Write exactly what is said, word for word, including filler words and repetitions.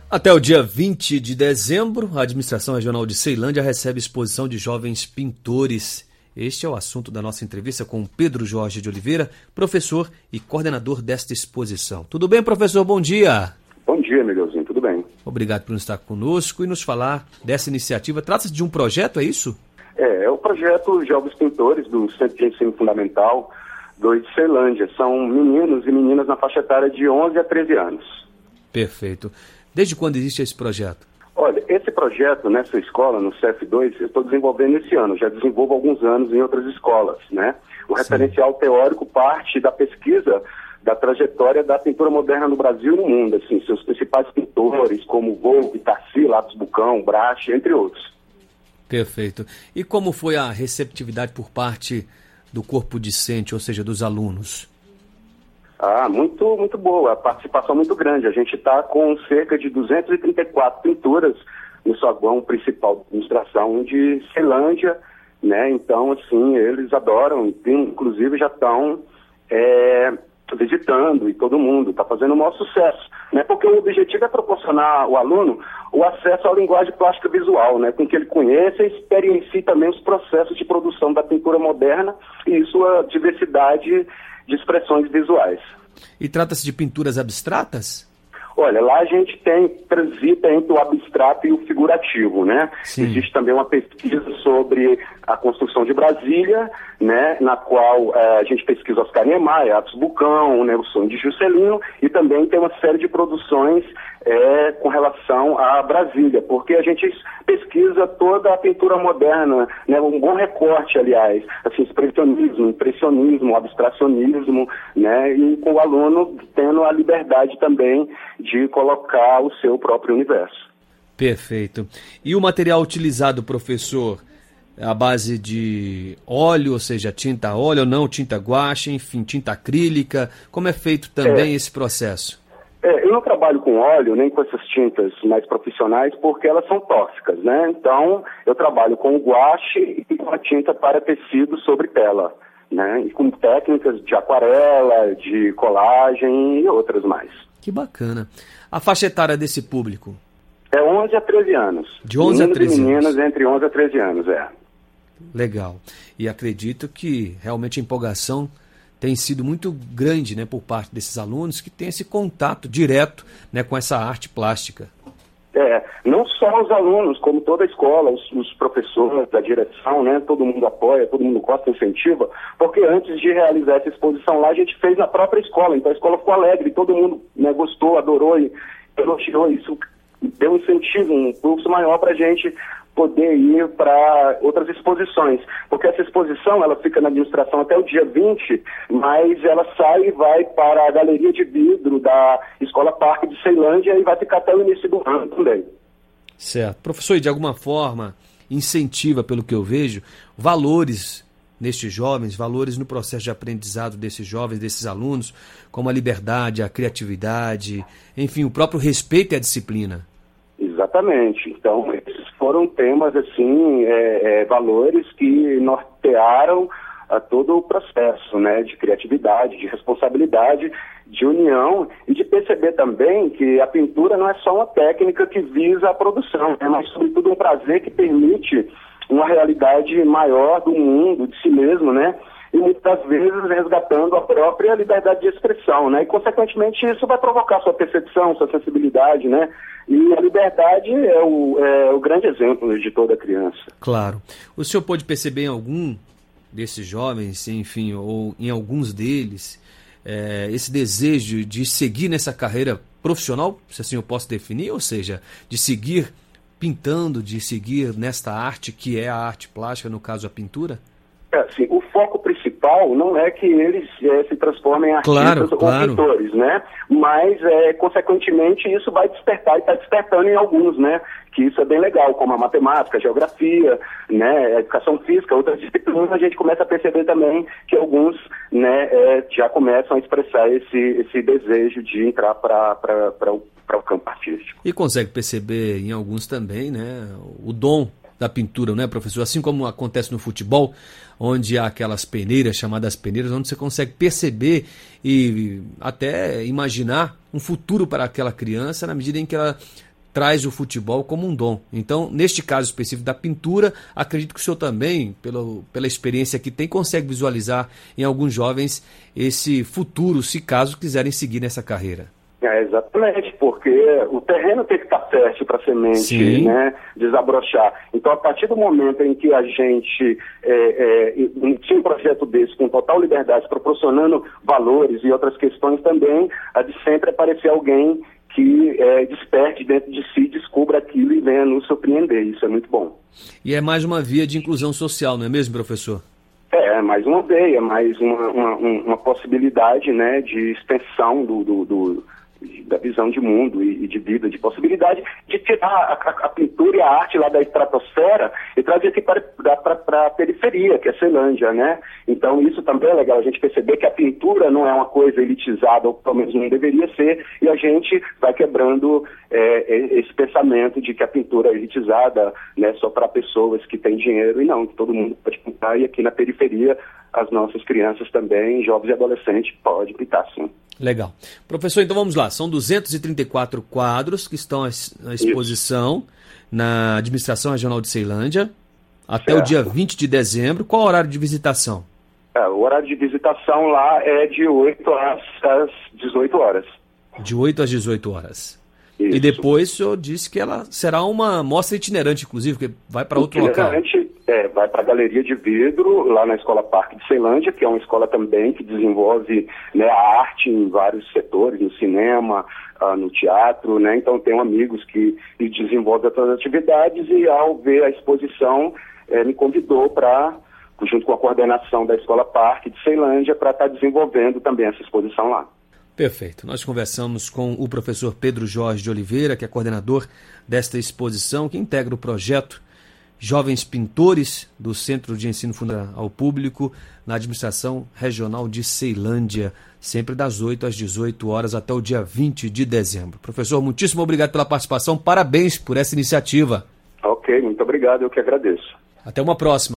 Até o dia vinte de dezembro, a Administração Regional de Ceilândia recebe exposição de jovens pintores. Este é o assunto da nossa entrevista com Pedro Jorge de Oliveira, professor e coordenador desta exposição. Tudo bem, professor? Bom dia. Bom dia, Miguelzinho. Tudo bem? Obrigado por estar conosco e nos falar dessa iniciativa. Trata-se de um projeto, é isso? É, é o projeto Jovens Pintores do Centro de Ensino Fundamental dois de Ceilândia. São meninos e meninas na faixa etária de onze a treze anos. Perfeito. Desde quando existe esse projeto? Olha, esse projeto nessa escola, no C F dois, eu estou desenvolvendo esse ano. Já desenvolvo há alguns anos em outras escolas, né? O Sim. referencial teórico parte da pesquisa da trajetória da pintura moderna no Brasil e no mundo. Assim, seus principais pintores, como Volpe, Tarci, Lápis Bucão, Brache, entre outros. Perfeito. E como foi a receptividade por parte do corpo discente, ou seja, dos alunos? Ah, muito, muito boa, a participação muito grande. A gente está com cerca de duzentas e trinta e quatro pinturas no saguão principal da administração de Ceilândia, né? Então, assim, eles adoram, inclusive já estão é, visitando e todo mundo está fazendo o maior sucesso, né? Porque o objetivo é proporcionar ao aluno o acesso à linguagem plástica visual, né? Com que ele conheça e experiencie também os processos de produção da pintura moderna e sua diversidade de expressões visuais. E trata-se de pinturas abstratas? Olha, lá a gente tem, transita entre o abstrato e o figurativo, né? Sim. Existe também uma pesquisa sobre a construção de Brasília, né? Na qual eh, a gente pesquisa Oscar Niemeyer, Lápis Bucão, né? O Sonho de Juscelino, e também tem uma série de produções eh, com relação a Brasília, porque a gente pesquisa toda a pintura moderna, né? Um bom recorte, aliás, assim, expressionismo, impressionismo, abstracionismo, né? E com o aluno tendo a liberdade também de colocar o seu próprio universo. Perfeito. E o material utilizado, professor, é a base de óleo, ou seja, tinta a óleo ou não, tinta guache, enfim, tinta acrílica, como é feito também é. esse processo? É, eu não trabalho com óleo, nem com essas tintas mais profissionais, porque elas são tóxicas, né? Então, eu trabalho com o guache e com a tinta para tecido sobre tela, né? E com técnicas de aquarela, de colagem e outras mais. Que bacana. A faixa etária desse público? É onze a treze anos. De onze Meninos a treze e meninas anos. Entre onze a treze anos, é. Legal. E acredito que realmente a empolgação tem sido muito grande, né, por parte desses alunos que têm esse contato direto, né, com essa arte plástica. É, não só os alunos, como toda a escola, os, os professores, a direção, né, todo mundo apoia, todo mundo gosta, incentiva, porque antes de realizar essa exposição lá, a gente fez na própria escola, então a escola ficou alegre, todo mundo, né, gostou, adorou e elogiou, isso deu um incentivo, um fluxo maior para a gente poder ir para outras exposições, porque essa exposição ela fica na administração até o dia vinte, mas ela sai e vai para a Galeria de Vidro da Escola Parque de Ceilândia e vai ficar até o início do ano também. Certo. Professor, e de alguma forma incentiva, pelo que eu vejo, valores nestes jovens, valores no processo de aprendizado desses jovens, desses alunos, como a liberdade, a criatividade, enfim, o próprio respeito e a disciplina. Exatamente. Então, esses foram temas, assim, é, é, valores que nortearam a todo o processo, né, de criatividade, de responsabilidade, de união e de perceber também que a pintura não é só uma técnica que visa a produção, né, mas, sobretudo, um prazer que permite uma realidade maior do mundo, de si mesmo, né, e muitas vezes resgatando a própria liberdade de expressão, né? E, consequentemente, isso vai provocar sua percepção, sua sensibilidade, né? E a liberdade é o, é o grande exemplo de toda criança. Claro. O senhor pode perceber em algum desses jovens, enfim, ou em alguns deles, é, esse desejo de seguir nessa carreira profissional, se assim eu posso definir, ou seja, de seguir pintando, de seguir nesta arte que é a arte plástica, no caso a pintura? É, assim, o foco principal não é que eles é, se transformem em artistas claro, ou claro. pintores, né? Mas, é, consequentemente, isso vai despertar e está despertando em alguns, né? Que isso é bem legal, como a matemática, a geografia, né? A educação física, outras disciplinas, a gente começa a perceber também que alguns, né, é, já começam a expressar esse, esse desejo de entrar para o para o campo artístico. E consegue perceber em alguns também, né, o dom da pintura, né, professor? Assim como acontece no futebol, onde há aquelas peneiras, chamadas peneiras, onde você consegue perceber e até imaginar um futuro para aquela criança na medida em que ela traz o futebol como um dom. Então, neste caso específico da pintura, acredito que o senhor também, pelo, pela experiência que tem, consegue visualizar em alguns jovens esse futuro, se caso quiserem seguir nessa carreira. É, exatamente, porque o terreno tem que estar fértil para a semente, né, desabrochar. Então, a partir do momento em que a gente é, é, inicia um projeto desse com total liberdade, proporcionando valores e outras questões também, há de sempre aparecer alguém que é, desperte dentro de si, descubra aquilo e venha nos surpreender. Isso é muito bom. E é mais uma via de inclusão social, não é mesmo, professor? É, mais uma veia, mais uma, uma, uma possibilidade, né, de extensão do, do, do, da visão de mundo e, e de vida, de possibilidade de tirar a, a, a pintura e a arte lá da estratosfera e trazer aqui para, para, para a periferia, que é Ceilândia, né? Então isso também é legal, a gente perceber que a pintura não é uma coisa elitizada, ou pelo menos não deveria ser, e a gente vai quebrando é, esse pensamento de que a pintura é elitizada, né, só para pessoas que têm dinheiro, e não, que todo mundo pode pintar, e aqui na periferia as nossas crianças também, jovens e adolescentes, podem pintar sim. Legal. Professor, então vamos lá. São duzentos e trinta e quatro quadros que estão à exposição Isso. na Administração Regional de Ceilândia até certo. o dia vinte de dezembro. Qual o horário de visitação? É, o horário de visitação lá é de oito às, às dezoito horas. De oito às dezoito horas. Isso. E depois o senhor disse que ela será uma mostra itinerante, inclusive, que vai para outro local. É, vai para a Galeria de Vidro, lá na Escola Parque de Ceilândia, que é uma escola também que desenvolve, né, a arte em vários setores, no cinema, uh, no teatro, né? Então tenho amigos que, que desenvolvem essas atividades e ao ver a exposição é, me convidou para, junto com a coordenação da Escola Parque de Ceilândia, para estar tá desenvolvendo também essa exposição lá. Perfeito. Nós conversamos com o professor Pedro Jorge de Oliveira, que é coordenador desta exposição, que integra o projeto Jovens Pintores do Centro de Ensino Fundamental ao Público na Administração Regional de Ceilândia, sempre das oito às dezoito horas até o dia vinte de dezembro. Professor, muitíssimo obrigado pela participação, parabéns por essa iniciativa. Ok, muito obrigado, eu que agradeço. Até uma próxima.